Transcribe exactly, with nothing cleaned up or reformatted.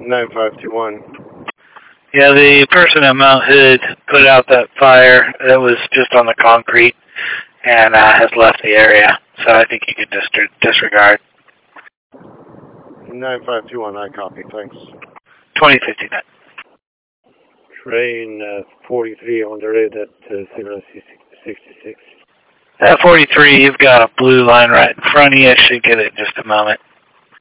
nine five two one. Yeah, the person at Mount Hood put out that fire that was just on the concrete and uh, has left the area. So I think you could just disregard. nine five two one, I copy, thanks. twenty fifty-nine. Train uh, forty-three on the red at uh, signal sixty-six. At forty-three, you've got a blue line right in front of you. I should get it in just a moment.